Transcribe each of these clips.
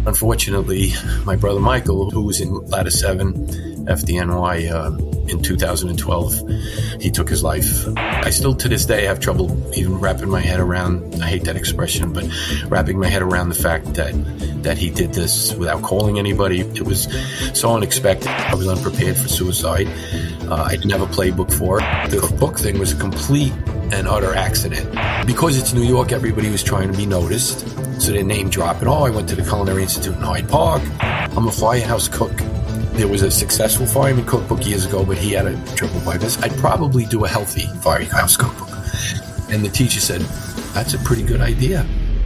Unfortunately, my brother Michael, who was in Ladder 7, FDNY, in 2012, he took his life. I still, to this day, have trouble even wrapping my head around, I hate that expression, but wrapping my head around the fact that he did this without calling anybody. It was so unexpected. I was unprepared for suicide. I didn't have a playbook for it. The book thing was a complete and utter accident. Because it's New York, everybody was trying to be noticed, so they name drop it. Oh, I went to the Culinary Institute in Hyde Park. I'm a firehouse cook. There was a successful fireman cookbook years ago, but he had a triple bypass. I'd probably do a healthy firehouse cookbook. And the teacher said, that's a pretty good idea.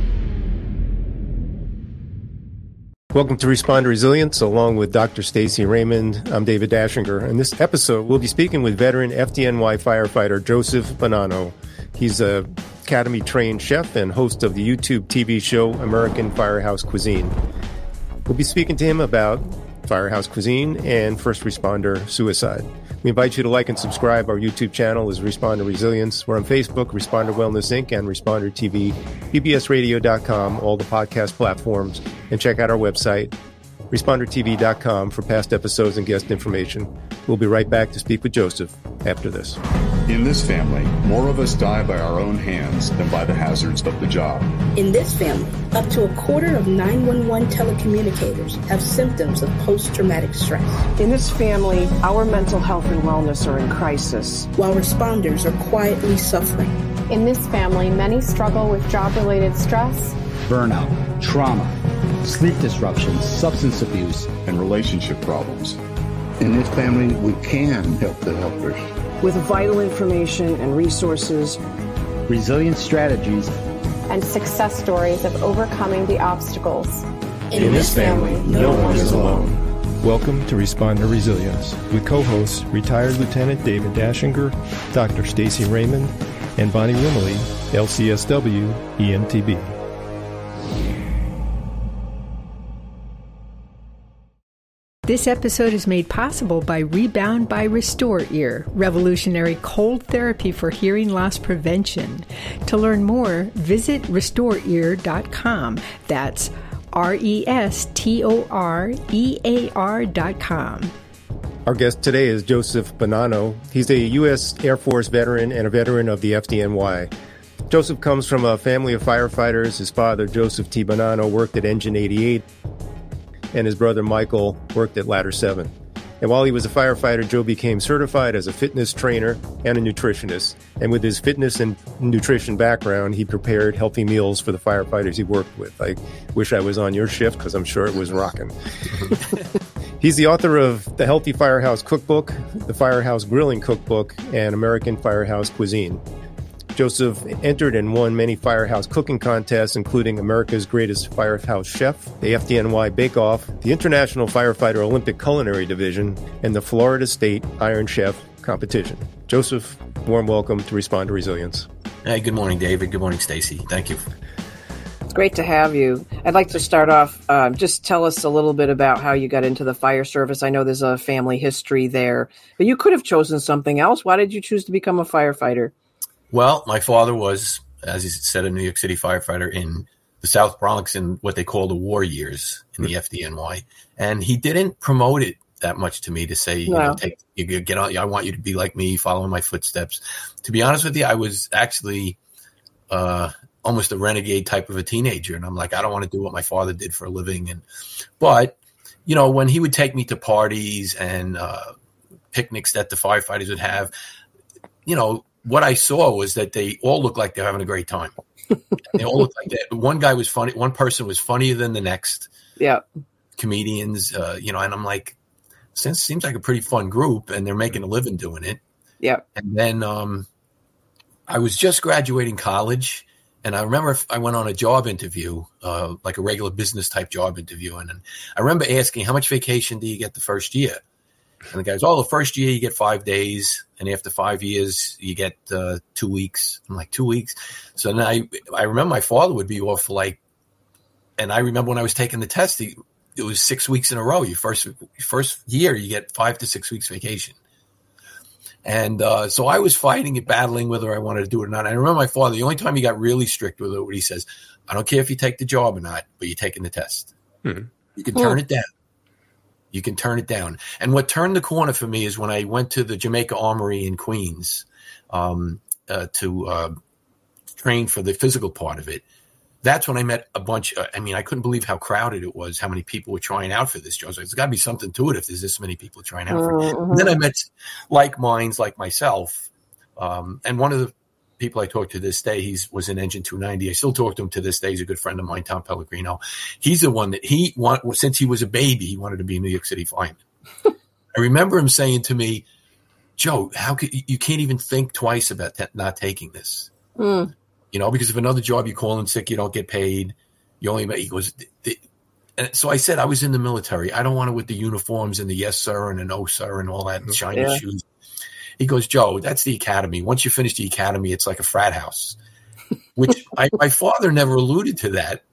Welcome to Respond to Resilience, along with Dr. Stacy Raymond. I'm David Dashinger. In this episode, we'll be speaking with veteran FDNY firefighter Joseph Bonanno. He's a Academy-trained chef and host of the YouTube TV show American Firehouse Cuisine. We'll be speaking to him about firehouse cuisine and first responder suicide. We invite you to like and subscribe. Our YouTube channel is Respond to Resilience. We're on Facebook, Responder Wellness Inc., and Responder TV, bbsradio.com, all the podcast platforms, and check out our website, respondertv.com, for past episodes and guest information. We'll be right back to speak with Joseph after this. In this family, more of us die by our own hands than by the hazards of the job. In this family, up to a quarter of 911 telecommunicators have symptoms of post-traumatic stress. In this family, our mental health and wellness are in crisis, while responders are quietly suffering. In this family, many struggle with job-related stress, burnout, trauma, sleep disruptions, substance abuse, and relationship problems. In this family, we can help the helpers. With vital information and resources, resilient strategies, and success stories of overcoming the obstacles. In this family, no one is alone. Welcome to Respond to Resilience with co-hosts retired Lieutenant David Dashinger, Dr. Stacy Raymond, and Bonnie Rimley, LCSW EMTB. This episode is made possible by Rebound by Restore Ear, revolutionary cold therapy for hearing loss prevention. To learn more, visit restoreear.com. That's RESTOREAR.com. Our guest today is Joseph Bonanno. He's a U.S. Air Force veteran and a veteran of the FDNY. Joseph comes from a family of firefighters. His father, Joseph T. Bonanno, worked at Engine 88. And his brother Michael worked at Ladder 7. And while he was a firefighter, Joe became certified as a fitness trainer and a nutritionist. And with his fitness and nutrition background, he prepared healthy meals for the firefighters he worked with. I wish I was on your shift because I'm sure it was rocking. He's the author of The Healthy Firehouse Cookbook, The Firehouse Grilling Cookbook, and American Firehouse Cuisine. Joseph entered and won many firehouse cooking contests, including America's Greatest Firehouse Chef, the FDNY Bake Off, the International Firefighter Olympic Culinary Division, and the Florida State Iron Chef Competition. Joseph, warm welcome to Respond to Resilience. Hey, good morning, David. Good morning, Stacy. Thank you. it's great to have you. I'd like to start off, just tell us a little bit about how you got into the fire service. I know there's a family history there, but you could have chosen something else. Why did you choose to become a firefighter? Well, my father was, as he said, a New York City firefighter in the South Bronx in what they call the war years in the FDNY. And he didn't promote it that much to me to say, you know, get on, I want you to be like me, follow in my footsteps. To be honest with you, I was actually almost a renegade type of a teenager. And I'm like, I don't want to do what my father did for a living. But, you know, when he would take me to parties and picnics that the firefighters would have, you know, what I saw was that they all looked like they're having a great time. They all looked like that. One guy was funny. One person was funnier than the next. Yeah. Comedians, you know, and I'm like, seems like a pretty fun group, and they're making a living doing it. Yeah. And then I was just graduating college, and I remember I went on a job interview, like a regular business type job interview, and I remember asking, how much vacation do you get the first year? And the guy goes, the first year you get 5 days, and after 5 years you get 2 weeks. I'm like, 2 weeks? So then I remember my father would be off for like, and I remember when I was taking the test, it was 6 weeks in a row. Your first year you get 5 to 6 weeks vacation. And so I was fighting it, battling whether I wanted to do it or not. And I remember my father, the only time he got really strict with it, what he says, I don't care if you take the job or not, but you're taking the test. You can turn it down. You can turn it down. And what turned the corner for me is when I went to the Jamaica Armory in Queens to train for the physical part of it. That's when I met a bunch. I couldn't believe how crowded it was, how many people were trying out for this job. So there's got to be something to it if there's this many people trying out for it. And then I met like minds like myself. And one of the people I talk to this day, he was in Engine 290. I still talk to him to this day. He's a good friend of mine, Tom Pellegrino. He's the one that since he was a baby, he wanted to be a New York City fireman. I remember him saying to me, Joe, how could you can't even think twice about not taking this? Because if another job you call in sick, you don't get paid. You only make, he goes, and so I said, I was in the military. I don't want to with the uniforms and the yes, sir, and the no, sir, and all that shiny shoes. He goes, Joe, that's the academy. Once you finish the academy, it's like a frat house, which my father never alluded to that.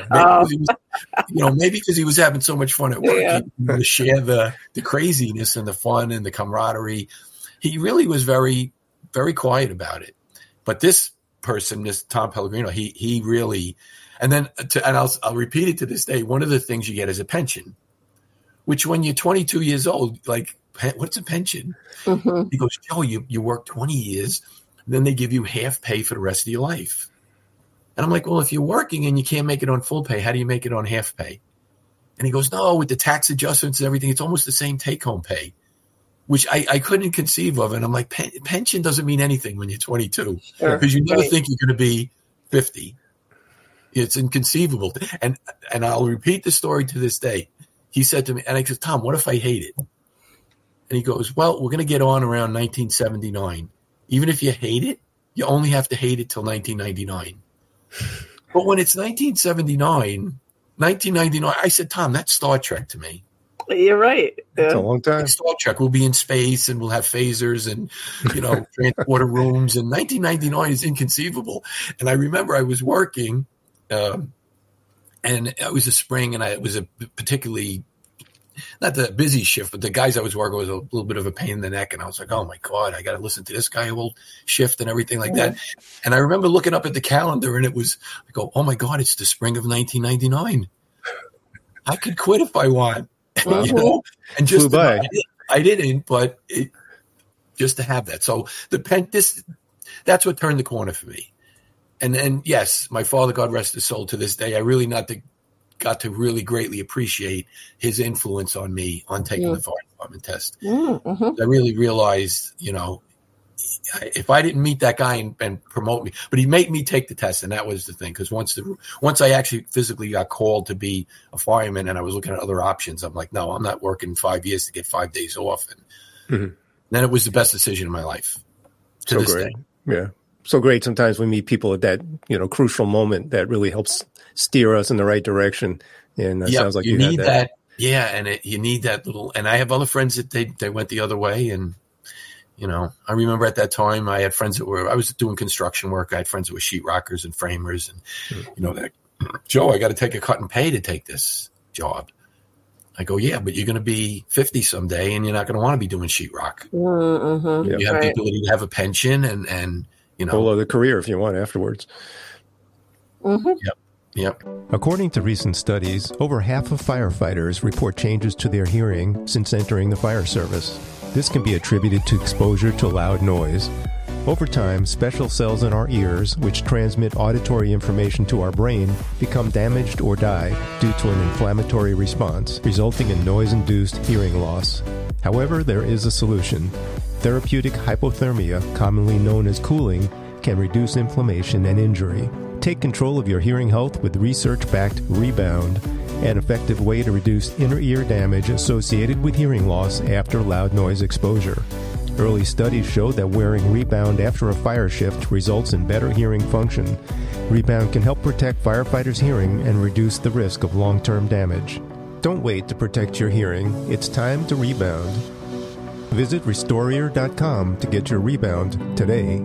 Maybe because he was having so much fun at work, to share the craziness and the fun and the camaraderie. He really was very, very quiet about it. But this person, this Tom Pellegrino, he really, and I'll repeat it to this day. One of the things you get is a pension, which when you're 22 years old, like, what's a pension? He goes, Joe, you work 20 years, then they give you half pay for the rest of your life. And I'm like, well, if you're working and you can't make it on full pay, how do you make it on half pay? And he goes, no, with the tax adjustments and everything, it's almost the same take-home pay, which I couldn't conceive of. And I'm like, pension doesn't mean anything when you're 22 because you never think you're going to be 50. It's inconceivable. And I'll repeat the story to this day. He said to me, and I said, Tom, what if I hate it? And he goes, well, we're going to get on around 1979. Even if you hate it, you only have to hate it till 1999. But when it's 1979, I said, Tom, that's Star Trek to me. You're right. It's a long time. Like Star Trek, we'll be in space and we'll have phasers and, transporter rooms. And 1999 is inconceivable. And I remember I was working, and it was a spring, and it was a particularly, not the busy shift, but the guys I was working with was a little bit of a pain in the neck. And I was like, oh my God, I got to listen to this guy who will shift and everything like that. And I remember looking up at the calendar and I go, oh my God, it's the spring of 1999. I could quit if I want, and just, I didn't, but just to have that. So that's what turned the corner for me. And yes, my father, God rest his soul, to this day, I really got to really greatly appreciate his influence on me on taking the fire department test. I really realized, if I didn't meet that guy and promote me, but he made me take the test, and that was the thing. Because once I actually physically got called to be a fireman, and I was looking at other options, I'm like, no, I'm not working 5 years to get 5 days off. And then it was the best decision of my life. To this day. Yeah. So great. Sometimes we meet people at that, crucial moment that really helps steer us in the right direction. And it sounds like you need that. Yeah. And you need that little, and I have other friends that they went the other way. And, I remember at that time I had friends I was doing construction work. I had friends that were sheetrockers and framers and, Joe, I got to take a cut and pay to take this job. I go, yeah, but you're going to be 50 someday and you're not going to want to be doing sheetrock. You have the ability to have a pension and whole other career if you want afterwards. Yep. According to recent studies, over half of firefighters report changes to their hearing since entering the fire service. This can be attributed to exposure to loud noise. Over time, special cells in our ears, which transmit auditory information to our brain, become damaged or die due to an inflammatory response, resulting in noise-induced hearing loss. However, there is a solution. Therapeutic hypothermia, commonly known as cooling, can reduce inflammation and injury. Take control of your hearing health with research-backed Rebound, an effective way to reduce inner ear damage associated with hearing loss after loud noise exposure. Early studies show that wearing Rebound after a fire shift results in better hearing function. Rebound can help protect firefighters' hearing and reduce the risk of long-term damage. Don't wait to protect your hearing. It's time to rebound. Visit RestoreEar.com to get your Rebound today.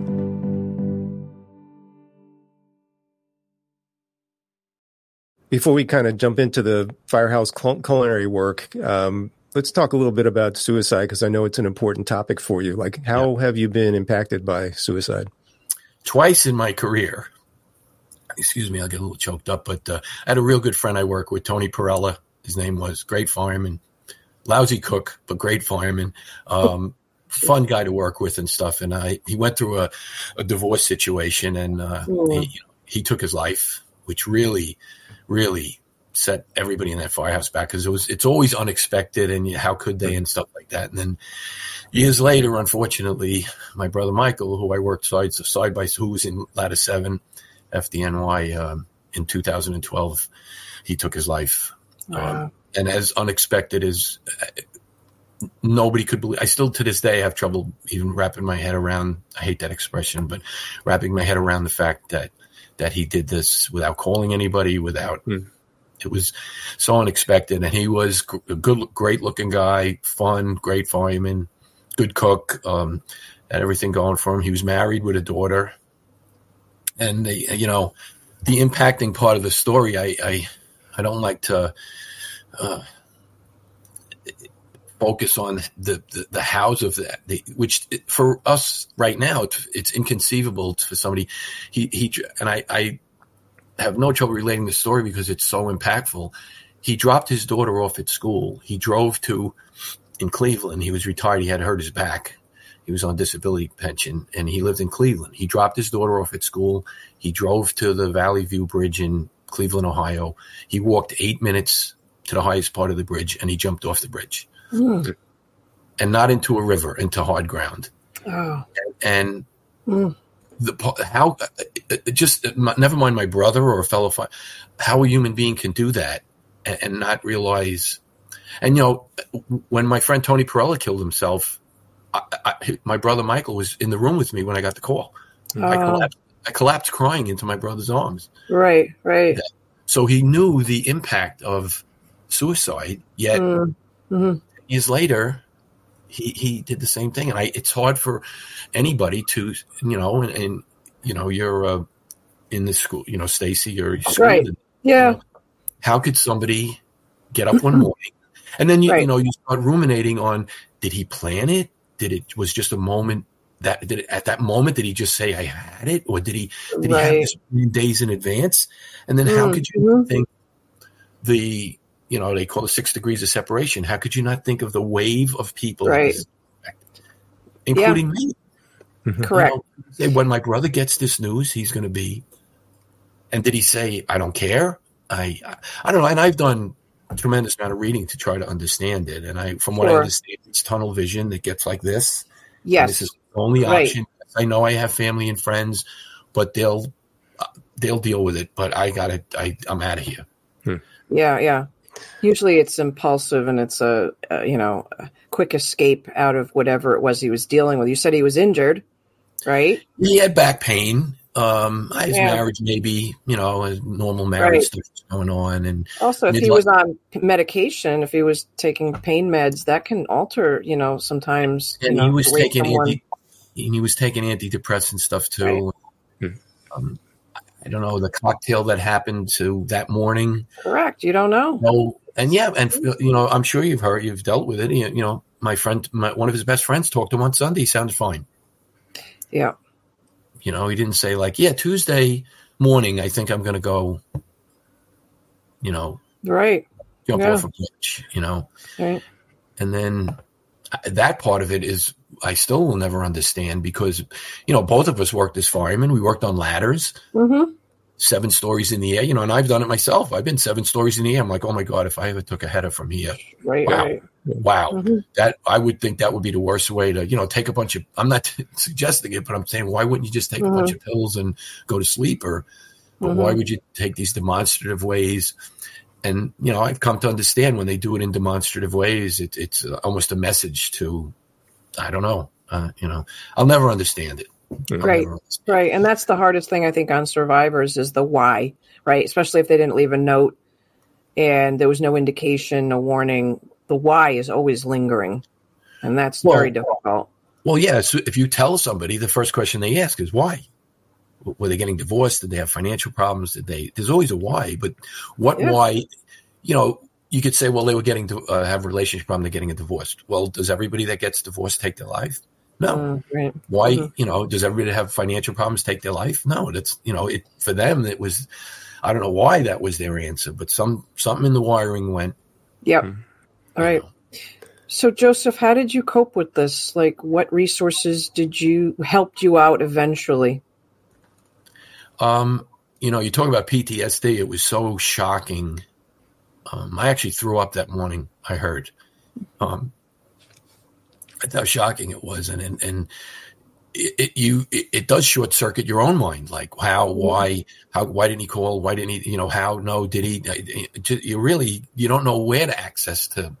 Before we kind of jump into the firehouse culinary work, let's talk a little bit about suicide, because I know it's an important topic for you. Like, how have you been impacted by suicide? Twice in my career. excuse me, I'll get a little choked up, but I had a real good friend I work with, Tony Perella. His name was, great fireman, lousy cook, but great fireman, fun guy to work with and stuff. And he went through a divorce situation, and he took his life, which really, really set everybody in that firehouse back, because it's always unexpected, and how could they and stuff like that. And then years later, unfortunately, my brother Michael, who I worked side by side, who was in Ladder 7 FDNY in 2012, he took his life. Wow. And as unexpected as nobody could believe, I still to this day have trouble even wrapping my head around, I hate that expression, but wrapping my head around the fact that he did this without calling anybody, it was so unexpected. And he was a great looking guy, fun, great fireman, good cook, had everything going for him. He was married with a daughter. And the impacting part of the story, I don't like to focus on the hows of that, which for us right now, it's inconceivable for somebody. I have no trouble relating the story because it's so impactful. He dropped his daughter off at school. He drove in Cleveland. He was retired. He had hurt his back. He was on disability pension, and he lived in Cleveland. He dropped his daughter off at school. He drove to the Valley View Bridge in Cleveland, Ohio. He walked 8 minutes to the highest part of the bridge, and he jumped off the bridge. And not into a river, into hard ground. Oh. And never mind my brother or a fellow fighter, how a human being can do that and not realize. And, when my friend Tony Perella killed himself, my brother Michael was in the room with me when I got the call. I collapsed crying into my brother's arms. Right. So he knew the impact of suicide, yet years later, he did the same thing. And it's hard for anybody to, you're in the school, Stacy, or school. Right. Yeah. How could somebody get up one morning and then, you start ruminating on, did he plan it? Was just a moment at that moment, did he just say, I had it? Or did he have this days in advance? And then how could you think they call it 6 degrees of separation. How could you not think of the wave of people, including me? Correct. When my brother gets this news, he's going to be, and did he say, I don't care? I don't know. And I've done a tremendous amount of reading to try to understand it. And from what I understand, it's tunnel vision that gets like this. Yes. This is the only option. I know I have family and friends, but they'll deal with it. But I'm out of here. Yeah. Usually it's impulsive, and it's a quick escape out of whatever it was he was dealing with. You said he was injured, right? He had back pain. His marriage, maybe, a normal marriage stuff was going on. And also, if he was on medication, if he was taking pain meds, that can alter, sometimes. And he was taking antidepressant stuff too. Right. I don't know the cocktail that happened to that morning. Correct. You don't know. No, and I'm sure you've dealt with it. My friend, one of his best friends, talked to him on Sunday. He sounded fine. Yeah. He didn't say Tuesday morning, I think I'm going to go, right. Jump off a bridge, Right. And then that part of it is, I still will never understand because, both of us worked as firemen. We worked on ladders, 7 stories in the air, and I've done it myself. I've been 7 stories in the air. I'm like, oh my God, if I ever took a header from here, wow. That I would think that would be the worst way to, take a bunch of, I'm not suggesting it, but I'm saying, why wouldn't you just take a bunch of pills and go to sleep? But why would you take these demonstrative ways? And, I've come to understand when they do it in demonstrative ways, it's almost a message to, I don't know, I'll never understand it. Right. And that's the hardest thing, I think, on survivors is the why, right? Especially if they didn't leave a note and there was no indication, no warning. The why is always lingering, and that's very difficult. Well, yeah. So if you tell somebody, the first question they ask is why. Were they getting divorced? Did they have financial problems? There's always a why, but why, you could say, well, they were getting to have a relationship problem. They're getting a divorce. Well, does everybody that gets divorced take their life? No. Right. Why, does everybody have financial problems take their life? No, that's, for them, it was, I don't know why that was their answer, but something in the wiring went. Yep. All right. So Joseph, how did you cope with this? Like, what resources helped you out eventually? You talk about PTSD. It was so shocking. I actually threw up that morning. I heard. How shocking it was, and it does short circuit your own mind. Like why didn't he call? Why didn't he? How? No, did he? You don't know where to access to,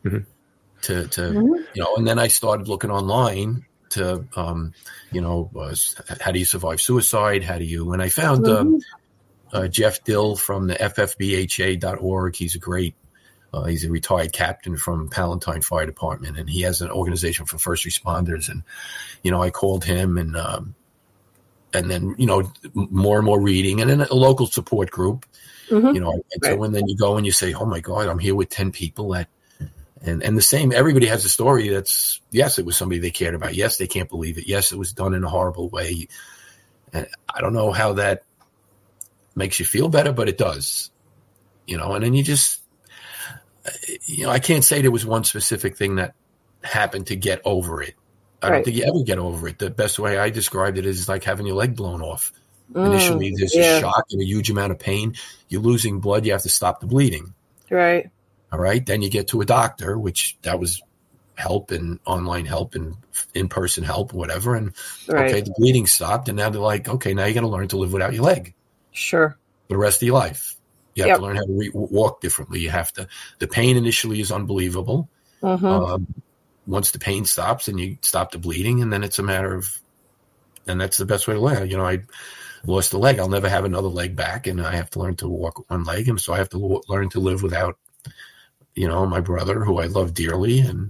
And then I started looking online to, how do you survive suicide? How do you? And I found Jeff Dill from the ffbha.org. He's a great. He's a retired captain from Palatine Fire Department, and he has an organization for first responders. And, I called him and then, more and more reading and then a local support group, So then you go and you say, oh my God, I'm here with 10 people and the same, everybody has a story that's, yes, it was somebody they cared about. Yes, they can't believe it. Yes, it was done in a horrible way. And I don't know how that makes you feel better, but it does, and then you just, I can't say there was one specific thing that happened to get over it. I don't think you ever get over it. The best way I described it is like having your leg blown off. Initially, there's a shock and a huge amount of pain. You're losing blood. You have to stop the bleeding. Right. All right. Then you get to a doctor, which that was help and online help and in-person help, whatever. And okay, the bleeding stopped. And now they're like, okay, now you got to learn to live without your leg. Sure. For the rest of your life. You have to learn how to walk differently. You have to. The pain initially is unbelievable. Once the pain stops and you stop the bleeding, and then it's a matter of, and that's the best way to learn. I lost a leg. I'll never have another leg back, and I have to learn to walk with one leg, and so I have to learn to live without, my brother, who I love dearly, and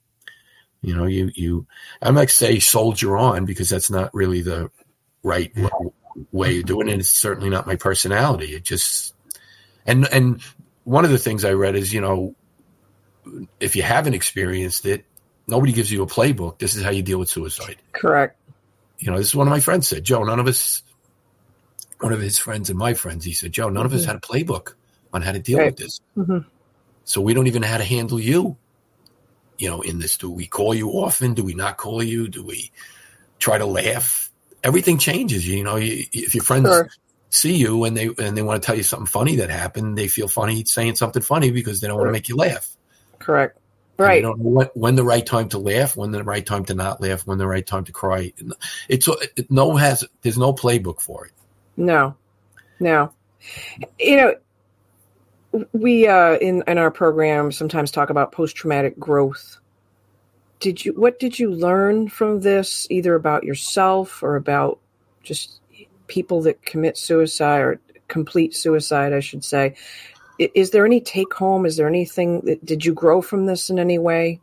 I'm like say soldier on because that's not really the right way of doing it. It's certainly not my personality. It just. And one of the things I read is, if you haven't experienced it, nobody gives you a playbook. This is how you deal with suicide. Correct. This is one of my friends said, Joe, one of his friends and my friends, he said, Joe, none of us had a playbook on how to deal with this. So we don't even know how to handle you, in this. Do we call you often? Do we not call you? Do we try to laugh? Everything changes. If your friends see you and they want to tell you something funny that happened, they feel funny saying something funny because they don't want to make you laugh. Correct. Right. They don't know when the right time to laugh, when the right time to not laugh, when the right time to cry. There's no playbook for it. No. We in our program sometimes talk about post-traumatic growth. What did you learn from this, either about yourself or about just people that commit suicide or complete suicide, I should say? Is there any take home? Is there anything did you grow from this in any way?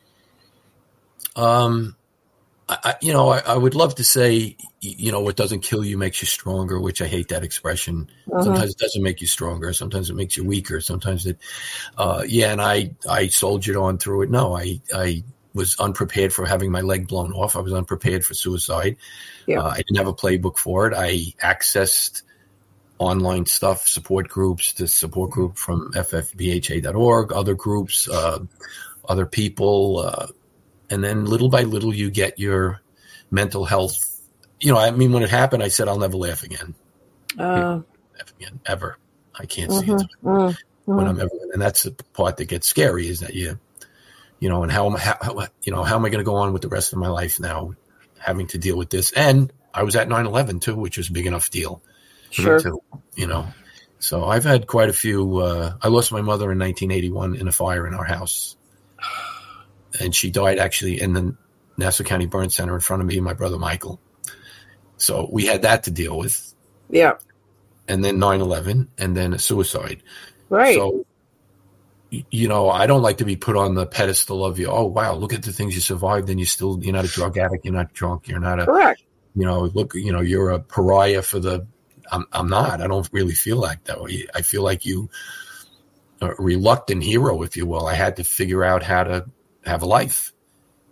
I would love to say, what doesn't kill you makes you stronger, which I hate that expression. Sometimes it doesn't make you stronger. Sometimes it makes you weaker. Sometimes it, and I soldiered on through it. No, I was unprepared for having my leg blown off. I was unprepared for suicide. I didn't have a playbook for it. I accessed online stuff, support groups, the support group from ffbha.org, other groups, other people. And then little by little, you get your mental health. When it happened, I said, I'll never laugh again. Laugh again, ever. I can't see it when I'm ever. And that's the part that gets scary is that and how am I going to go on with the rest of my life now, having to deal with this? And I was at 9/11 too, which was a big enough deal. Sure. So I've had quite a few. I lost my mother in 1981 in a fire in our house, and she died actually in the Nassau County Burn Center in front of me and my brother Michael. So we had that to deal with. Yeah. And then 9/11, and then a suicide. Right. So, I don't like to be put on the pedestal of oh wow, look at the things you survived, and you're not a drug addict, you're not drunk, you're not a correct. You're a pariah for the. I'm not. I don't really feel like that way. I feel like you a reluctant hero, if you will. I had to figure out how to have a life.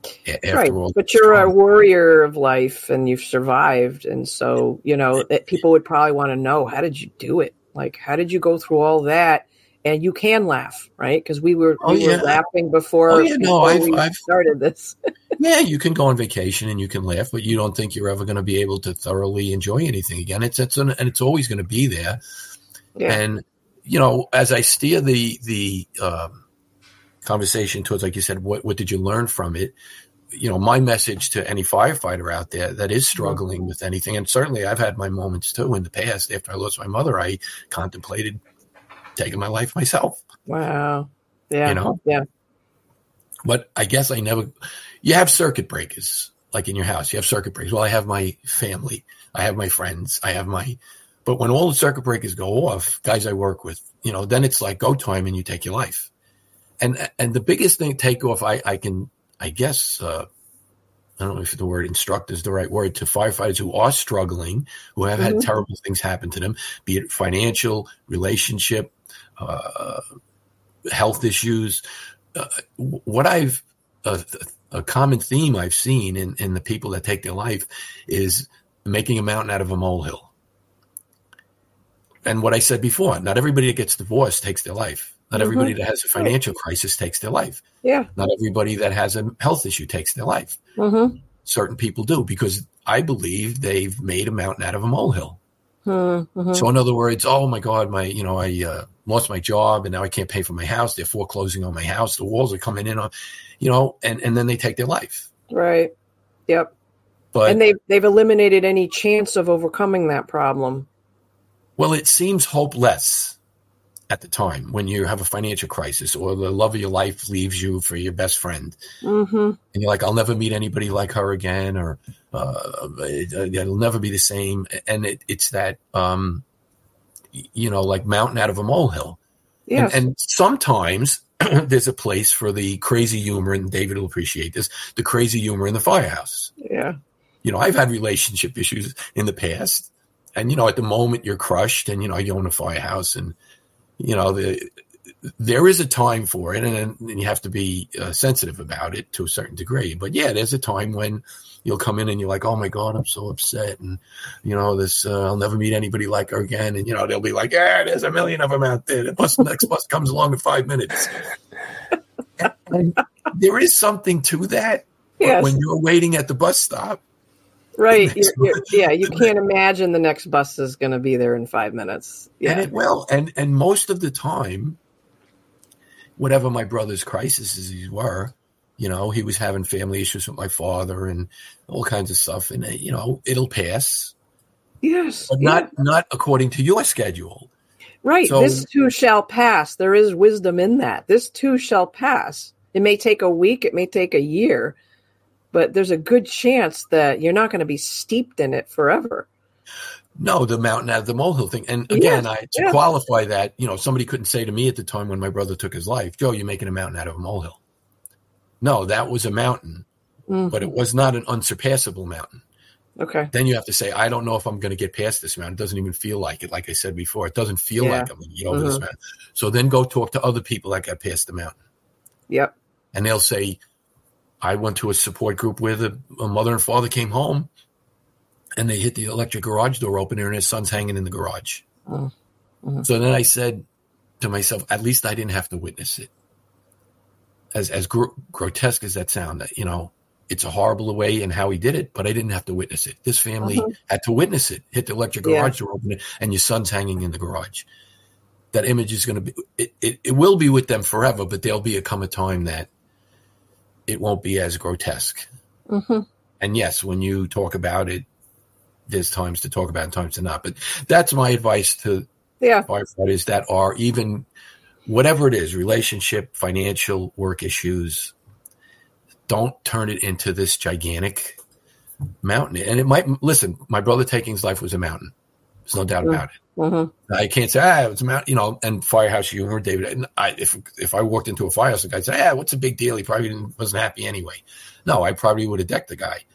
after right. all. But you're a warrior of life and you've survived. And so, people would probably want to know, how did you do it? Like, how did you go through all that? And you can laugh, right? Because we were laughing before, we started this. Yeah, you can go on vacation and you can laugh, but you don't think you're ever going to be able to thoroughly enjoy anything again. It's always going to be there. Yeah. And, as I steer the conversation towards, like you said, what did you learn from it? My message to any firefighter out there that is struggling with anything, and certainly I've had my moments too in the past. After I lost my mother, I contemplated taking my life myself. Wow. Yeah. Yeah. But I guess you have circuit breakers, like in your house, you have circuit breakers. Well, I have my family, I have my friends, but when all the circuit breakers go off, guys I work with, then it's like go time and you take your life. And the biggest thing take off, I don't know if the word instruct is the right word, to firefighters who are struggling, who have had terrible things happen to them, be it financial, relationship, health issues. A common theme I've seen in the people that take their life is making a mountain out of a molehill. And what I said before, not everybody that gets divorced takes their life. Not everybody that has a financial crisis takes their life. Yeah. Not everybody that has a health issue takes their life. Certain people do, because I believe they've made a mountain out of a molehill. So in other words, oh my God, I lost my job and now I can't pay for my house. They're foreclosing on my house. The walls are coming in on, and then they take their life. Right. Yep. But and they've eliminated any chance of overcoming that problem. Well, it seems hopeless at the time when you have a financial crisis or the love of your life leaves you for your best friend. And you're like, I'll never meet anybody like her again, or it'll never be the same. And it's that, like mountain out of a molehill. Yes. And sometimes there's a place for the crazy humor, and David will appreciate this, the crazy humor in the firehouse. Yeah. I've had relationship issues in the past, and, at the moment you're crushed and, you own a firehouse and, there is a time for it, and you have to be sensitive about it to a certain degree. But yeah, there's a time when you'll come in and you're like, oh my God, I'm so upset. And, this, I'll never meet anybody like her again. And, they'll be like, yeah, there's a million of them out there. The next bus comes along in 5 minutes. And there is something to that. Yes. When you're waiting at the bus stop. Right. You can't imagine the next bus is going to be there in 5 minutes. Yeah. And it will. And most of the time, whatever my brother's crises were, he was having family issues with my father and all kinds of stuff. And, it'll pass. Yes. But not according to your schedule. Right. So, this too shall pass. There is wisdom in that. This too shall pass. It may take a week. It may take a year. But there's a good chance that you're not going to be steeped in it forever. No, the mountain out of the molehill thing. And again, to qualify that, somebody couldn't say to me at the time when my brother took his life, Joe, you're making a mountain out of a molehill. No, that was a mountain, but it was not an unsurpassable mountain. Okay. Then you have to say, I don't know if I'm going to get past this mountain. It doesn't even feel like it. Like I said before, it doesn't feel like I'm going to get over this mountain. So then go talk to other people that got past the mountain. Yep. And they'll say, I went to a support group where a mother and father came home and they hit the electric garage door opener and his son's hanging in the garage. So then I said to myself, at least I didn't have to witness it. As grotesque as that sounds, it's a horrible way in how he did it, but I didn't have to witness it. This family had to witness it, hit the electric garage door opener and your son's hanging in the garage. That image is going to be, it will be with them forever, but there'll come a time that it won't be as grotesque. And yes, when you talk about it, there's times to talk about it and times to not. But that's my advice to firefighters that are even, whatever it is, relationship, financial, work issues, don't turn it into this gigantic mountain. And it might, listen, my brother taking his life was a mountain. There's no doubt about it. I can't say, it's a mountain, and firehouse humor, David. And if I walked into a firehouse, the guy said, what's a big deal? He probably wasn't happy anyway. No, I probably would have decked the guy.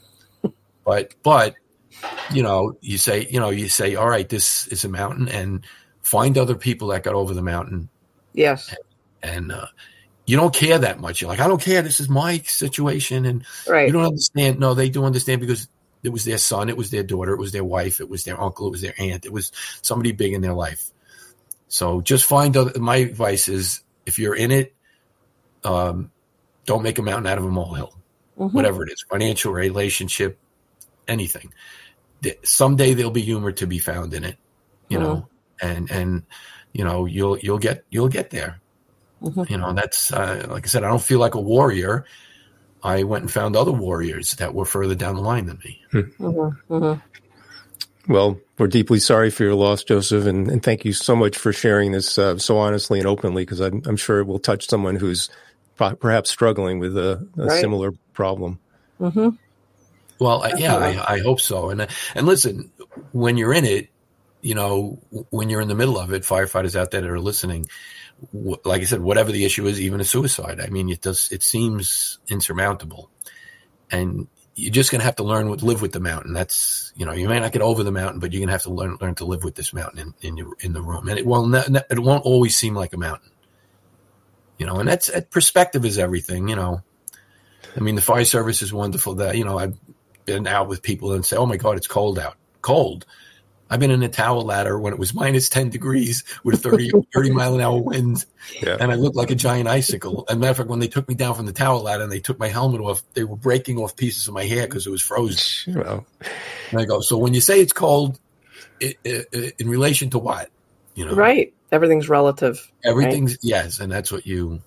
But you say, all right, this is a mountain, and find other people that got over the mountain. Yes. And you don't care that much. You're like, I don't care. This is my situation. And you don't understand. No, they do understand because it was their son. It was their daughter. It was their wife. It was their uncle. It was their aunt. It was somebody big in their life. So just find my advice is if you're in it, don't make a mountain out of a molehill, whatever it is, financial, relationship, anything. Someday there'll be humor to be found in it, you know, and, you know, you'll get there. You know, that's, like I said, I don't feel like a warrior. I went and found other warriors that were further down the line than me. Well, we're deeply sorry for your loss, Joseph, and thank you so much for sharing this so honestly and openly, because I'm sure it will touch someone who's perhaps struggling with a similar problem. Well, I hope so. And listen, when you're in it, you know, when you're in the middle of it, firefighters out there that are listening, like I said, whatever the issue is, even a suicide, I mean, it seems insurmountable. And you're just going to have to live with the mountain. That's, you know, you may not get over the mountain, but you're going to have to learn to live with this mountain in the room. And it won't always seem like a mountain, you know, and perspective is everything, you know. I mean, the fire service is wonderful that, you know, I've been out with people and say, oh my God, it's cold out. Cold. I've been in a tower ladder when it was minus 10 degrees with 30 mile an hour winds, and I looked like a giant icicle. As a matter of fact, when they took me down from the tower ladder and they took my helmet off, they were breaking off pieces of my hair because it was frozen. Well, and I go, so when you say it's cold, in relation to what? You know, right? Everything's relative. Everything's yes, and that's what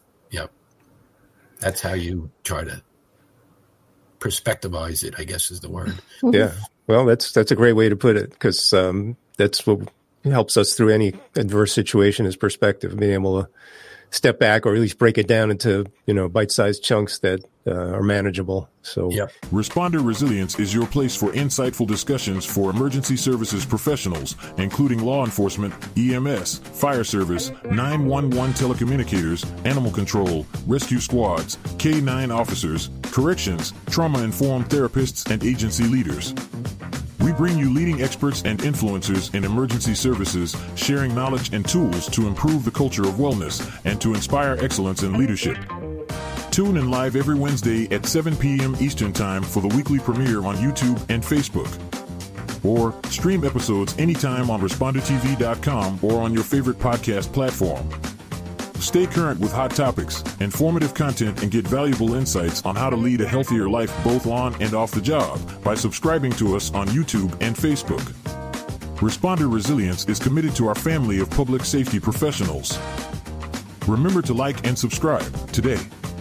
that's how you try to perspectivize it, I guess is the word. Yeah. Well, that's a great way to put it, because that's what helps us through any adverse situation is perspective, being able to step back or at least break it down into, you know, bite-sized chunks that are manageable. So, Responder Resilience is your place for insightful discussions for emergency services professionals, including law enforcement, EMS, fire service, 911 telecommunicators, animal control, rescue squads, K-9 officers, corrections, trauma-informed therapists, and agency leaders. We bring you leading experts and influencers in emergency services, sharing knowledge and tools to improve the culture of wellness and to inspire excellence in leadership. Tune in live every Wednesday at 7 p.m. Eastern Time for the weekly premiere on YouTube and Facebook. Or stream episodes anytime on ResponderTV.com or on your favorite podcast platform. Stay current with hot topics, informative content, and get valuable insights on how to lead a healthier life both on and off the job by subscribing to us on YouTube and Facebook. Responder Resilience is committed to our family of public safety professionals. Remember to like and subscribe today.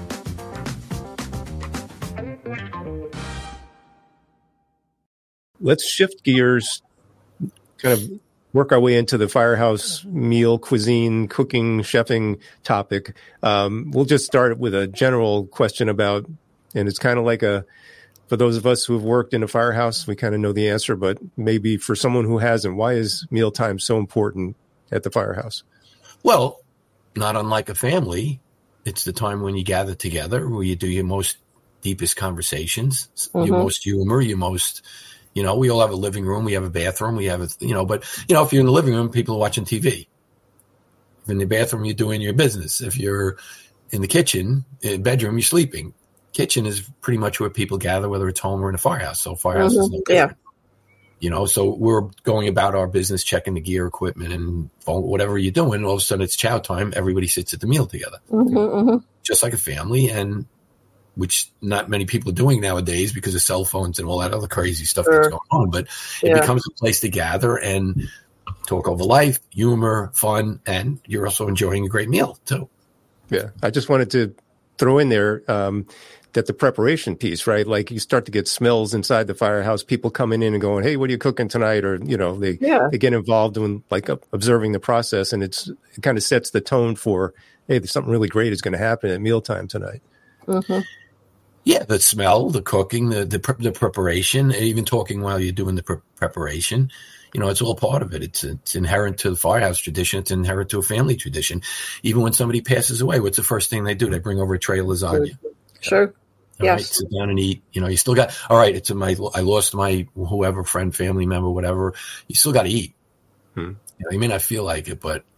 Let's shift gears, kind of work our way into the firehouse meal, cuisine, cooking, chefing topic. We'll just start with a general question about, and it's kind of like for those of us who have worked in a firehouse, we kind of know the answer, but maybe for someone who hasn't, why is mealtime so important at the firehouse? Well, Not unlike a family, it's the time when you gather together, where you do your most deepest conversations, your most humor, your most, you know, we all have a living room, we have a bathroom, we have but, if you're in the living room, people are watching TV. If in the bathroom, you're doing your business. If you're in the kitchen, in bedroom, you're sleeping. Kitchen is pretty much where people gather, whether it's home or in a firehouse. So firehouse is no different. So we're going about our business, checking the gear, equipment, and whatever you're doing. All of a sudden, it's chow time. Everybody sits at the meal together, just like a family, and which not many people are doing nowadays because of cell phones and all that other crazy stuff that's going on. But it becomes a place to gather and talk over life, humor, fun, and you're also enjoying a great meal too. Yeah, I just wanted to throw in there that the preparation piece, right? Like you start to get smells inside the firehouse, people coming in and going, "Hey, what are you cooking tonight?" Or, they get involved in like observing the process, and it kind of sets the tone for, hey, there's something really great is going to happen at mealtime tonight. Yeah, the smell, the cooking, the preparation, even talking while you're doing the preparation, it's all part of it. It's inherent to the firehouse tradition. It's inherent to a family tradition. Even when somebody passes away, what's the first thing they do? They bring over a tray of lasagna. Sure. Yes. Right, sit down and eat. You still got, all right, I lost my whoever, friend, family member, whatever. You still got to eat. You may not feel like it, but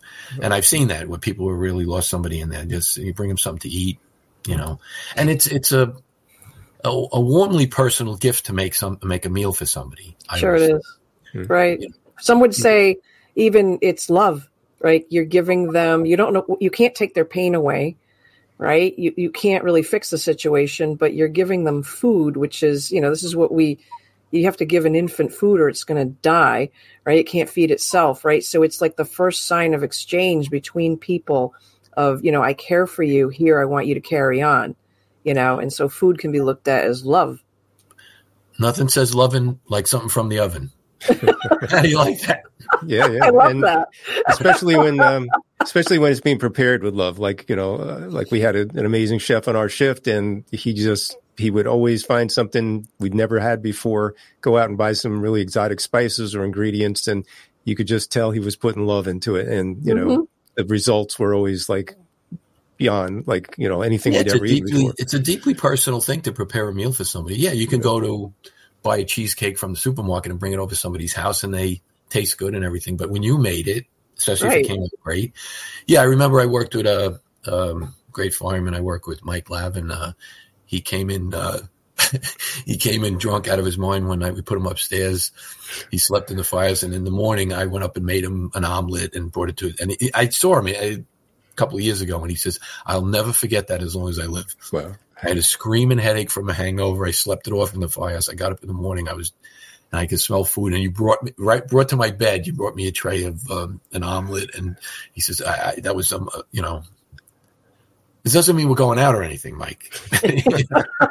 And I've seen that where people have really lost somebody in there. Just you bring them something to eat, and it's a warmly personal gift to make a meal for somebody. Sure it is. Right. Some would say even it's love, right? You're giving them, you don't know, you can't take their pain away, right? You can't really fix the situation, but you're giving them food, which is, this is what you have to give an infant food or it's going to die, right? It can't feed itself, right? So it's like the first sign of exchange between people of, I care for you here. I want you to carry on, and so food can be looked at as love. Nothing says loving like something from the oven. How do you like that? Yeah. I love that. especially when it's being prepared with love. Like, like we had an amazing chef on our shift, and he would always find something we'd never had before, go out and buy some really exotic spices or ingredients, and you could just tell he was putting love into it. And, the results were always like beyond like, anything we'd ever eaten before. It's a deeply personal thing to prepare a meal for somebody. Yeah, you can go to buy a cheesecake from the supermarket and bring it over to somebody's house and they taste good and everything. But when you made it, especially if it came out great. Yeah, I remember I worked with a great fireman. I worked with Mike Lavin. He came in drunk out of his mind one night. We put him upstairs. He slept in the fires. And in the morning, I went up and made him an omelet and brought it to it. And I saw him a couple of years ago, and he says, "I'll never forget that as long as I live." Wow. I had a screaming headache from a hangover. I slept it off in the fires. I got up in the morning. and I could smell food. And you brought to my bed. You brought me a tray of an omelet. And he says, "That was some, This doesn't mean we're going out or anything, Mike." It's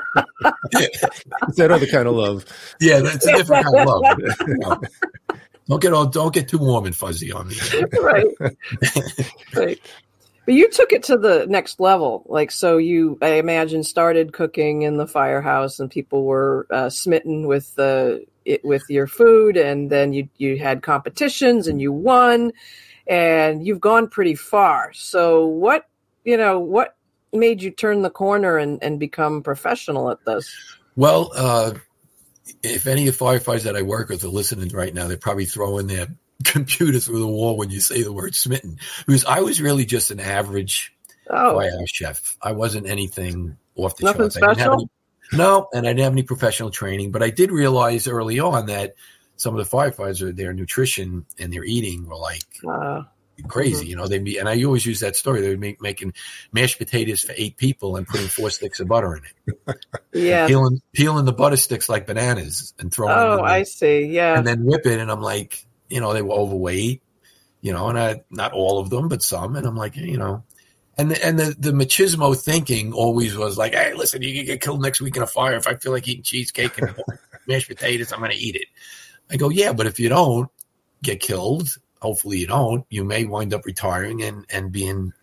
that other kind of love. Yeah, that's a different kind of love. Don't get too warm and fuzzy on me. Right. But you took it to the next level. Like, so you, I imagine, started cooking in the firehouse, and people were smitten with your food, and then you had competitions and you won, and you've gone pretty far. So what made you turn the corner and become professional at this? Well, if any of the firefighters that I work with are listening right now, they're probably throwing their computer through the wall when you say the word smitten. Because I was really just an average firehouse chef. I wasn't anything off the charts. Special? No, and I didn't have any professional training. But I did realize early on that some of the firefighters, their nutrition and their eating were like crazy. Mm-hmm. And I always use that story. They would be making mashed potatoes for 8 people and putting 4 sticks of butter in it. Yeah. Peeling the butter sticks like bananas and throwing them in I see. Yeah. And then whip it. And I'm like, they were overweight, and not all of them, but some. And I'm like, and the machismo thinking always was like, "Hey, listen, you can get killed next week in a fire. If I feel like eating cheesecake and mashed potatoes, I'm going to eat it." I go, "Yeah, but if you don't get killed, hopefully you don't, you may wind up retiring and being,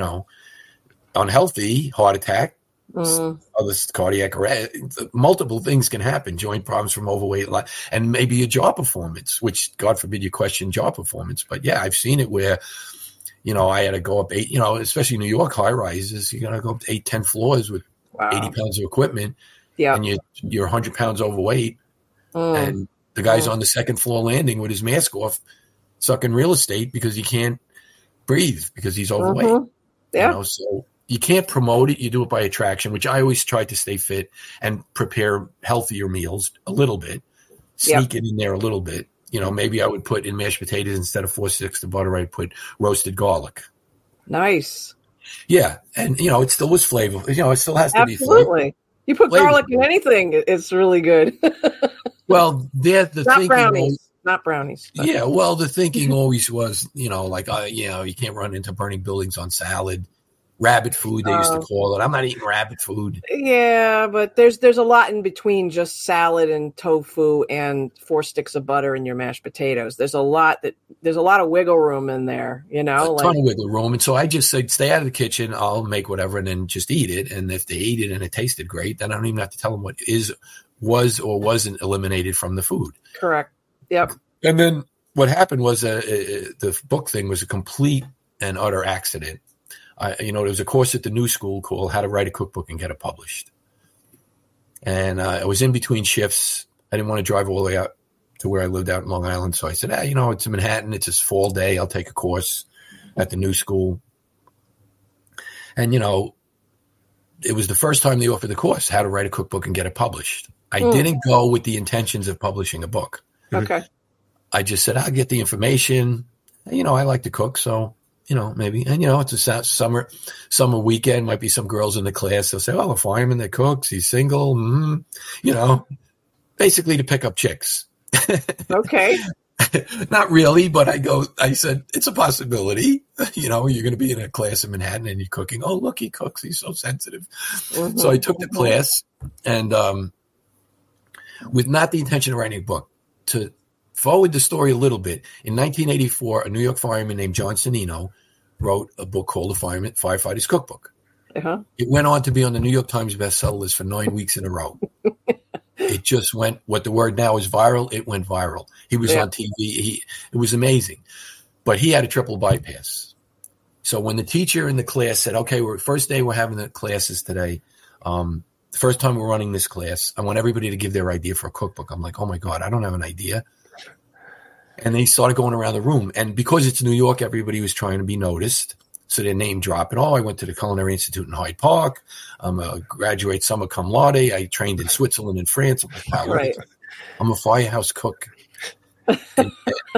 unhealthy, heart attack, other cardiac arrest. Multiple things can happen, joint problems from overweight, and maybe a job performance, which God forbid you question job performance. But yeah, I've seen it where, I had to go up 8, especially New York high rises, you got to go up to 8, 10 floors with 80 pounds of equipment. Yeah. And you're 100 pounds overweight. And the guy's on the second floor landing with his mask off, sucking real estate because he can't breathe because he's overweight. Yeah. So you can't promote it. You do it by attraction, which I always try to stay fit and prepare healthier meals a little bit, sneak it in there a little bit. Maybe I would put in mashed potatoes instead of 4 sticks of butter, I'd put roasted garlic. Nice. Yeah. And, it still was flavorful. It still has to be flavorful. Absolutely. You put garlic in anything, it's really good. Well, the not brownies. Not brownies. But. Yeah. Well, the thinking always was, you can't run into burning buildings on salad. Rabbit food, they used to call it. I'm not eating rabbit food. Yeah, but there's a lot in between just salad and tofu and 4 sticks of butter in your mashed potatoes. There's a lot of wiggle room in there, A ton of wiggle room. And so I just said, stay out of the kitchen. I'll make whatever and then just eat it. And if they eat it and it tasted great, then I don't even have to tell them what was or wasn't eliminated from the food. Correct. Yep. And then what happened was the book thing was a complete and utter accident. There was a course at the New School called How to Write a Cookbook and Get It Published. And I was in between shifts. I didn't want to drive all the way out to where I lived out in Long Island. So I said, it's in Manhattan. It's a fall day. I'll take a course. at the new school. And, you know, it was the first time they offered the course, how to write a cookbook and get it published. I didn't go with the intentions of publishing a book. Okay. I just said, I'll get the information. You know, I like to cook, so, you know, maybe. And, you know, it's a summer weekend. Might be some girls in the class. They'll say, oh, a fireman that cooks. He's single. Mm-hmm. You know, basically to pick up chicks. Okay. Not really, but I said, it's a possibility. You know, you're going to be in a class in Manhattan and you're cooking. Oh, look, he cooks. He's so sensitive. Mm-hmm. So I took the class and with not the intention of writing a book. To forward the story a little bit, in 1984, a New York fireman named John Sonino wrote a book called The Firefighter's Cookbook. Uh-huh. It went on to be on the New York Times bestseller list for 9 weeks in a row. It just went, what the word now is viral, it went viral. He was on TV. It was amazing. But he had a triple bypass. So when the teacher in the class said, okay, first day we're having the classes today, the first time we're running this class, I want everybody to give their idea for a cookbook. I'm like, oh my God, I don't have an idea. And they started going around the room. And because it's New York, everybody was trying to be noticed. So their name dropping. Oh, I went to the Culinary Institute in Hyde Park. I'm a graduate summa cum laude. I trained in Switzerland and France. I'm like, wow, right. I'm a firehouse cook. and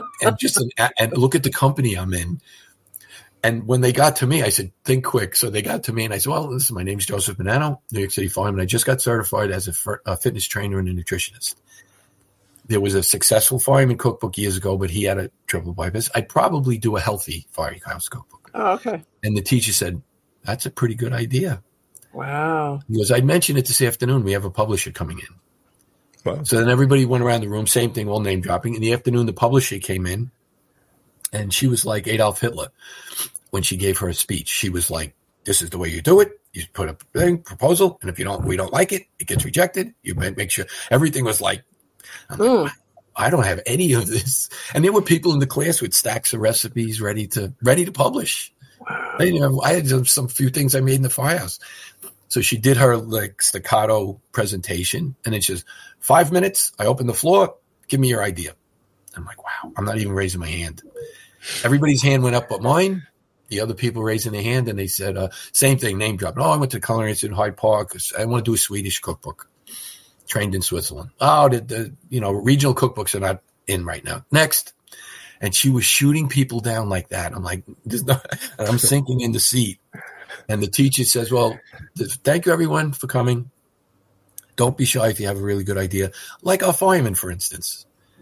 look at the company I'm in. And when they got to me, I said, think quick. So they got to me and I said, well, listen, my name's Joseph Bonanno, New York City fireman. I just got certified as a fitness trainer and a nutritionist. There was a successful fireman cookbook years ago, but he had a triple bypass. I'd probably do a healthy firehouse cookbook. Oh, okay. And the teacher said, that's a pretty good idea. Wow. He goes, I mentioned it this afternoon. We have a publisher coming in. Wow. So then everybody went around the room, same thing, all name dropping. In the afternoon, the publisher came in, and she was like Adolf Hitler when she gave her speech. She was like, this is the way you do it. You put a proposal, and if we don't like it, it gets rejected. You make sure everything was like, like, I don't have any of this. And there were people in the class with stacks of recipes ready to publish. Wow. I had some few things I made in the firehouse. So she did her like staccato presentation, and then she says, 5 minutes. I open the floor. Give me your idea. I'm like, wow, I'm not even raising my hand. Everybody's hand went up but mine. The other people raising their hand, and they said, same thing, name dropping. Oh, I went to the Culinary Institute in Hyde Park. I want to do a Swedish cookbook. Trained in Switzerland. Oh, the regional cookbooks are not in right now. Next. And she was shooting people down like that. I'm like, I'm sinking in the seat. And the teacher says, well, thank you everyone for coming. Don't be shy if you have a really good idea. Like our fireman, for instance.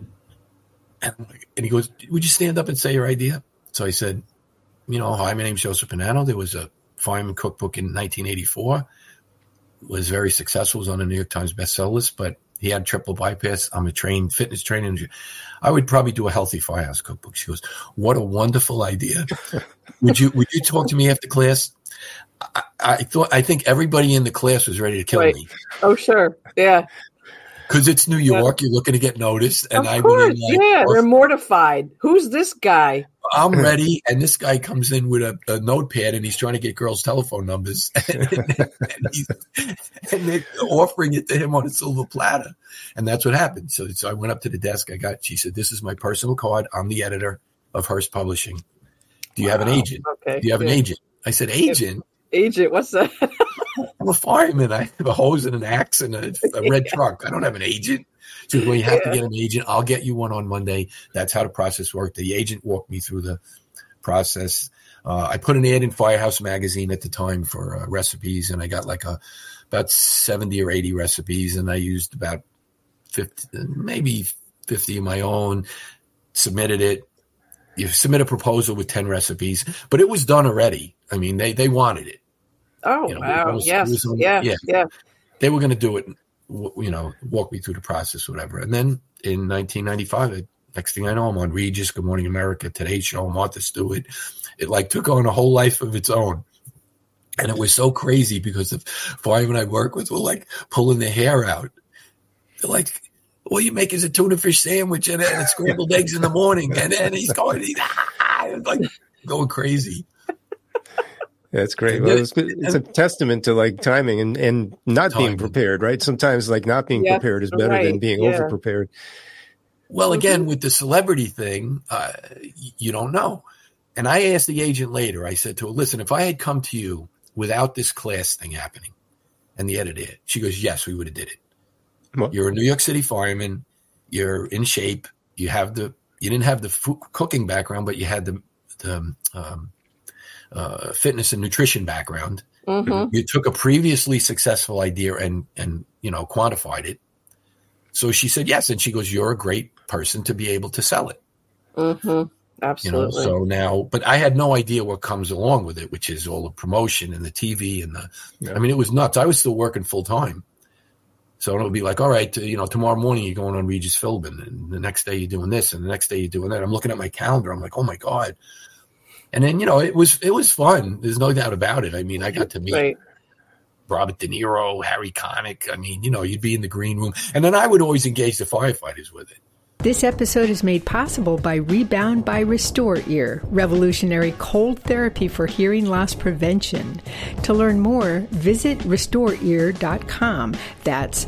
And he goes, would you stand up and say your idea? So I said, hi, my name's Joseph Bonanno. There was a fireman cookbook in 1984. Was very successful, was on the New York Times bestseller list, but he had triple bypass. I'm a trained fitness trainer. I would probably do a healthy firehouse cookbook. She goes, what a wonderful idea. Would you talk to me after class? I think everybody in the class was ready to kill me. Oh, sure. Yeah. Because it's New York, you're looking to get noticed. And of course, they're mortified. Who's this guy? I'm ready, and this guy comes in with a notepad, and he's trying to get girls' telephone numbers, and they're offering it to him on a silver platter, and that's what happened. So I went up to the desk. She said, "This is my personal card. I'm the editor of Hearst Publishing. Do you have an agent? Okay. Do you have an agent?" I said, "Agent? Agent? What's that?" I'm a fireman. I have a hose and an axe and a red truck. I don't have an agent. She said, well, you have to get an agent. I'll get you one on Monday. That's how the process worked. The agent walked me through the process. I put an ad in Firehouse Magazine at the time for recipes, and I got like about 70 or 80 recipes, and I used about 50, maybe 50 of my own, submitted it. You submit a proposal with 10 recipes, but it was done already. I mean, they wanted it. Oh, wow. Yes. Yeah. They were going to do it, walk me through the process, whatever. And then in 1995, next thing I know, I'm on Regis, Good Morning America, Today Show, Martha Stewart. It like took on a whole life of its own. And it was so crazy because the firemen I work with were like pulling their hair out. They're like, all you make is a tuna fish sandwich and scrambled eggs in the morning. And then he's going crazy. That's great. Well, it's a testament to like timing and not being prepared, right? Sometimes like not being prepared is better than being over prepared. Well, again, with the celebrity thing, you don't know. And I asked the agent later, I said to her, listen, if I had come to you without this class thing happening, and the editor did, she goes, yes, we would have did it. What? You're a New York City fireman. You're in shape. You didn't have the cooking background, but you had the fitness and nutrition background. Mm-hmm. You took a previously successful idea and quantified it. So she said yes, and she goes, "You're a great person to be able to sell it." Mm-hmm. Absolutely. So now, but I had no idea what comes along with it, which is all the promotion and the TV and I mean, it was nuts. I was still working full time. So it would be like, all right, tomorrow morning you're going on Regis Philbin, and the next day you're doing this, and the next day you're doing that. I'm looking at my calendar. I'm like, oh my God. And then, it was fun. There's no doubt about it. I mean, I got to meet Robert De Niro, Harry Connick. I mean, you'd be in the green room. And then I would always engage the firefighters with it. This episode is made possible by Rebound by Restore Ear, revolutionary cold therapy for hearing loss prevention. To learn more, visit restoreear.com. That's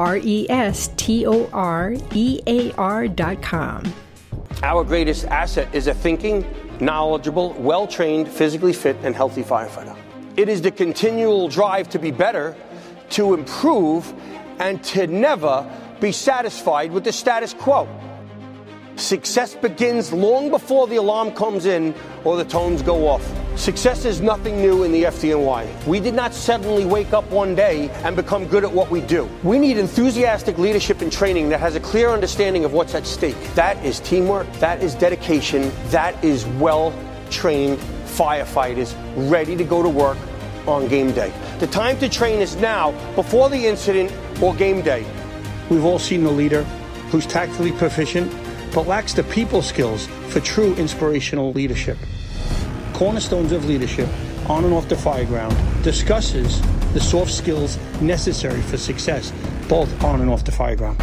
RESTOREAR.com. Our greatest asset is a thinking, knowledgeable, well-trained, physically fit, and healthy firefighter. It is the continual drive to be better, to improve, and to never be satisfied with the status quo. Success begins long before the alarm comes in or the tones go off. Success is nothing new in the FDNY. We did not suddenly wake up one day and become good at what we do. We need enthusiastic leadership and training that has a clear understanding of what's at stake. That is teamwork, that is dedication, that is well-trained firefighters ready to go to work on game day. The time to train is now, before the incident or game day. We've all seen the leader who's tactically proficient but lacks the people skills for true inspirational leadership. Cornerstones of Leadership, on and off the fireground, discusses the soft skills necessary for success, both on and off the fireground.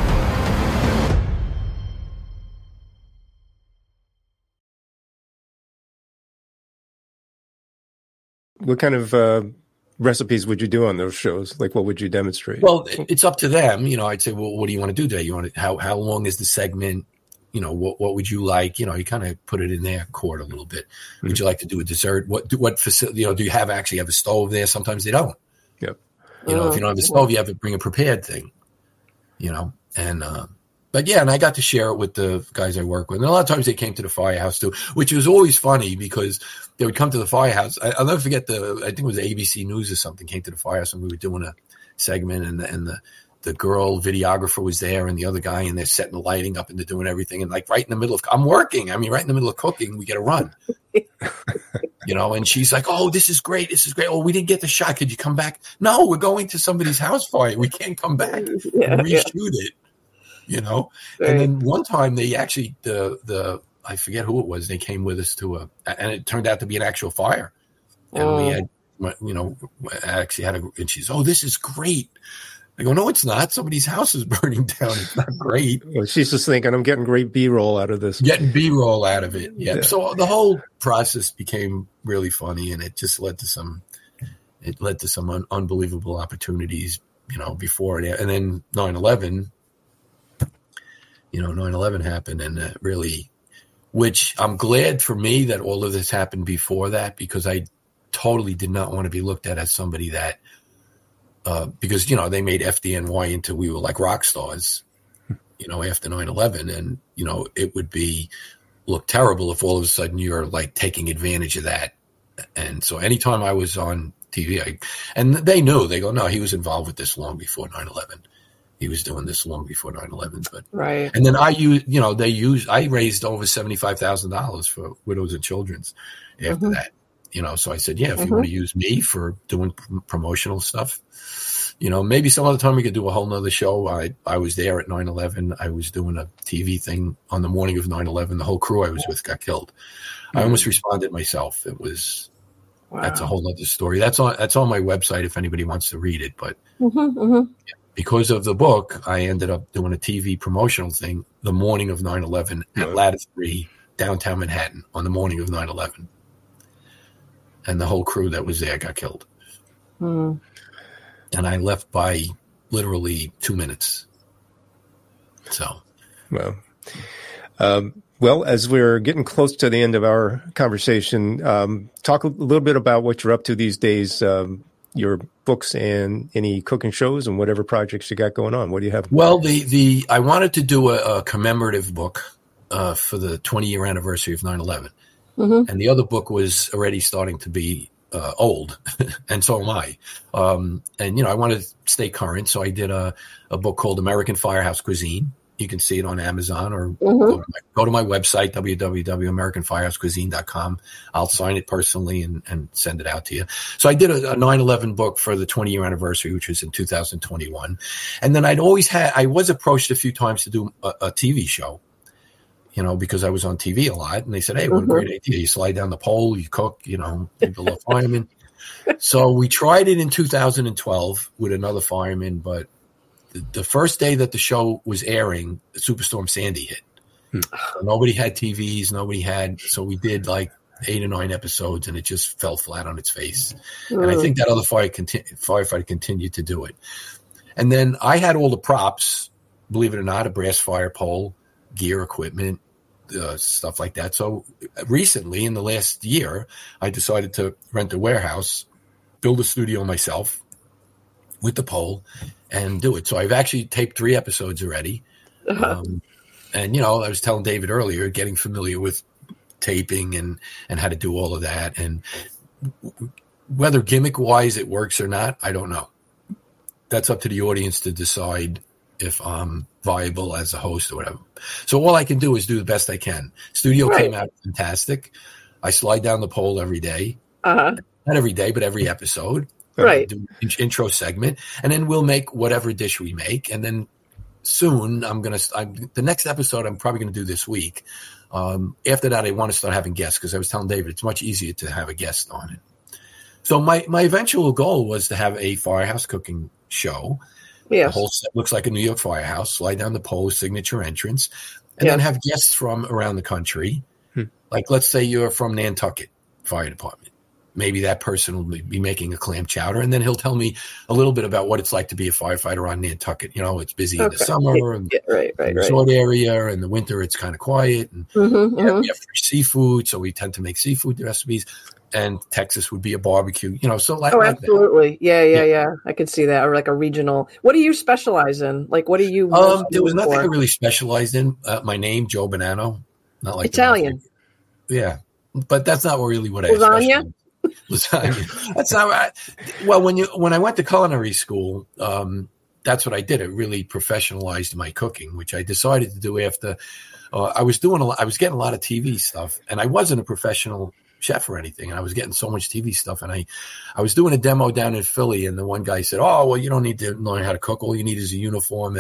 What kind of recipes would you do on those shows? Like, what would you demonstrate? Well, it's up to them. I'd say, well, what do you want to do today? You want to, how long is the segment? What would you like? You kind of put it in their court a little bit. Mm-hmm. Would you like to do a dessert? What facility? Do you actually have a stove there? Sometimes they don't. Yep. If you don't have a stove, you have to bring a prepared thing. But yeah, and I got to share it with the guys I work with. And a lot of times they came to the firehouse too, which was always funny because they would come to the firehouse. I'll never forget I think it was ABC News or something came to the firehouse and we were doing a segment and the girl videographer was there and the other guy and they're setting the lighting up and they're doing everything. And like right in the middle of, I'm working. I mean, right in the middle of cooking, we get a run, and she's like, oh, this is great. This is great. Oh, we didn't get the shot. Could you come back? No, we're going to somebody's house fire. We can't come back and reshoot it. Right. And then one time they actually, I forget who it was. They came with us and it turned out to be an actual fire. And we had, actually had and she's, oh, this is great. I go, no, it's not. Somebody's house is burning down. It's not great. Well, she's just thinking, I'm getting great B-roll out of this. Getting B-roll out of it. Yeah. So the whole process became really funny and it just led to some unbelievable opportunities, before it. And then 9/11, 9/11 happened and really, which I'm glad for me that all of this happened before that because I totally did not want to be looked at as somebody that, because, they made FDNY into, we were like rock stars, after 9/11 and, it would look terrible if all of a sudden you're like taking advantage of that. And so anytime I was on TV, and they knew, they go, no, he was involved with this long before 9/11. He was doing this long before 9/11, but right. And then I raised over $75,000 for widows and children's after that, so I said, yeah, if you want to use me for doing promotional stuff, maybe some other time we could do a whole nother show. I was there at 9/11. I was doing a TV thing on the morning of 9/11. The whole crew I was with got killed. I almost responded myself. It was, that's a whole other story. That's on my website if anybody wants to read it, but because of the book, I ended up doing a TV promotional thing the morning of 9/11 at Lattice 3, downtown Manhattan, on the morning of 9/11. And the whole crew that was there got killed. And I left by literally 2 minutes. So. Well, Well, as we're getting close to the end of our conversation, talk a little bit about what you're up to these days, your books and any cooking shows and whatever projects you got going on. What do you have? Well, I wanted to do a commemorative book for the 20-year anniversary of 9/11. Mm-hmm. And the other book was already starting to be old, and so am I. And, I wanted to stay current, so I did a book called American Firehouse Cuisine. You can see it on Amazon or go to my website, www.americanfirehousecuisine.com. I'll sign it personally and send it out to you. So I did a 9/11 book for the 20-year anniversary, which was in 2021. And then I was approached a few times to do a TV show, because I was on TV a lot. And they said, hey, what a great idea. You slide down the pole, you cook, people love firemen. So we tried it in 2012 with another fireman, but the first day that the show was airing, Superstorm Sandy hit. Nobody had TVs. So we did like 8 or 9 episodes, and it just fell flat on its face. And I think that other firefighter continued to do it. And then I had all the props, believe it or not, a brass fire pole, gear, equipment, stuff like that. So recently, in the last year, I decided to rent a warehouse, build a studio myself with the pole, and do it. So I've actually taped 3 episodes already. And, I was telling David earlier, getting familiar with taping and how to do all of that. And whether gimmick-wise it works or not, I don't know. That's up to the audience to decide if I'm viable as a host or whatever. So all I can do is do the best I can. Studio came out fantastic. I slide down the pole every day. Not every day, but every episode. Right. Do an intro segment, and then we'll make whatever dish we make. And then soon the next episode I'm probably going to do this week. After that, I want to start having guests, because I was telling David it's much easier to have a guest on it. So my eventual goal was to have a firehouse cooking show. Yeah. The whole set looks like a New York firehouse, slide down the pole, signature entrance, and then have guests from around the country. Like, let's say you're from Nantucket Fire Department. Maybe that person will be making a clam chowder, and then he'll tell me a little bit about what it's like to be a firefighter on Nantucket. It's busy in the summer and the resort area, and the winter it's kind of quiet. And we have fresh seafood, so we tend to make seafood recipes. And Texas would be a barbecue, so like. Oh, absolutely, like yeah. I could see that, or like a regional. What do you specialize in? Like, what do you? There was nothing I really specialized in. My name, Joe Bonanno, not like Italian. Yeah, but that's not really what lasagna. Lasagna. That's not right. Well, when I went to culinary school, that's what I did. It really professionalized my cooking, which I decided to do after I was getting a lot of TV stuff, and I wasn't a professional chef or anything. And I was getting so much TV stuff, and I was doing a demo down in Philly, and the one guy said, "Oh, well, you don't need to learn how to cook. All you need is a uniform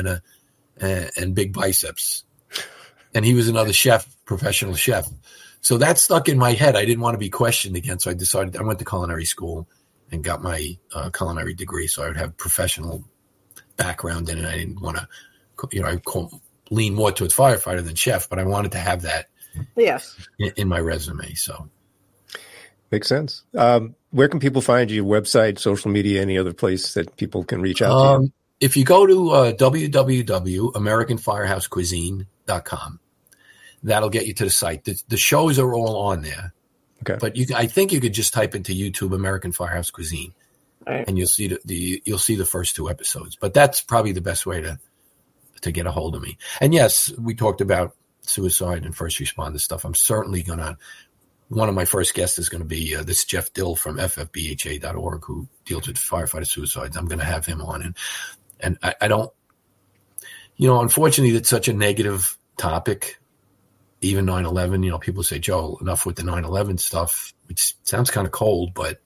and big biceps." And he was another professional chef. So that stuck in my head. I didn't want to be questioned again. So I decided I went to culinary school and got my culinary degree. So I would have professional background in it. I didn't want to, I lean more towards firefighter than chef, but I wanted to have that in my resume. So makes sense. Where can people find you? Website, social media, any other place that people can reach out to you? If you go to www.americanfirehousecuisine.com, that'll get you to the site. The shows are all on there. Okay. But I think you could just type into YouTube American Firehouse Cuisine, and you'll see the first 2 episodes. But that's probably the best way to get a hold of me. And yes, we talked about suicide and first responder stuff. I'm certainly one of my first guests is going to be this Jeff Dill from ffbha.org, who deals with firefighter suicides. I'm going to have him on, and I don't, unfortunately, it's such a negative topic. Even 9/11, people say, Joe, enough with the 9/11 stuff, which sounds kind of cold, but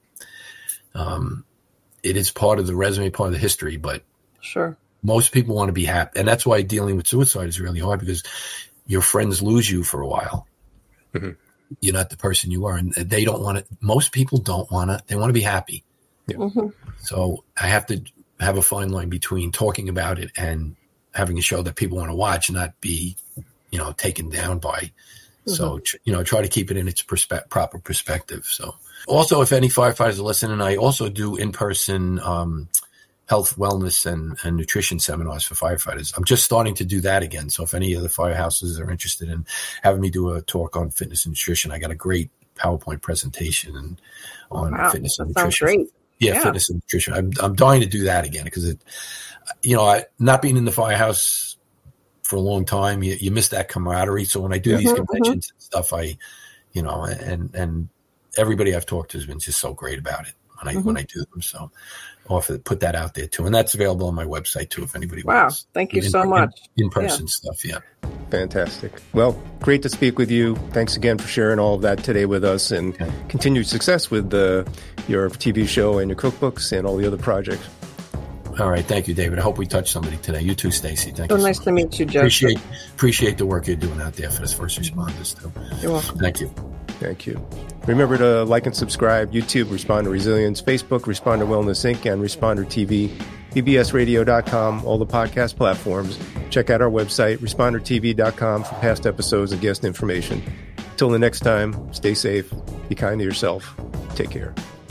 it is part of the resume, part of the history. But sure, most people want to be happy. And that's why dealing with suicide is really hard, because your friends lose you for a while. Mm-hmm. You're not the person you are. And they don't want to, most people don't want to, they want to be happy. Yeah. Mm-hmm. So I have to have a fine line between talking about it and having a show that people want to watch, and not be, taken down by. Mm-hmm. So, try to keep it in its proper perspective. So also, if any firefighters are listening, I also do in-person health, wellness, and nutrition seminars for firefighters. I'm just starting to do that again. So if any of the firehouses are interested in having me do a talk on fitness and nutrition, I got a great PowerPoint presentation on fitness and nutrition. Sounds great. Yeah, fitness and nutrition. I'm dying to do that again because not being in the firehouse for a long time, you miss that camaraderie. So when I do these conventions and stuff, and everybody I've talked to has been just so great about it when I do them. So I'll have to put that out there too. And that's available on my website too, if anybody wants. Wow. Thank you so much. In-person stuff. Yeah. Fantastic. Well, great to speak with you. Thanks again for sharing all of that today with us, and continued success with your TV show and your cookbooks and all the other projects. All right. Thank you, David. I hope we touched somebody today. You too, Stacy. Thank you. So nice to meet you, Joseph. Appreciate the work you're doing out there for the first responders too. You're welcome. Thank you. Thank you. Remember to like and subscribe. YouTube, Responder Resilience. Facebook, Responder Wellness Inc. and Responder TV. bbsradio.com, all the podcast platforms. Check out our website, respondertv.com, for past episodes and guest information. Till the next time, stay safe, be kind to yourself. Take care.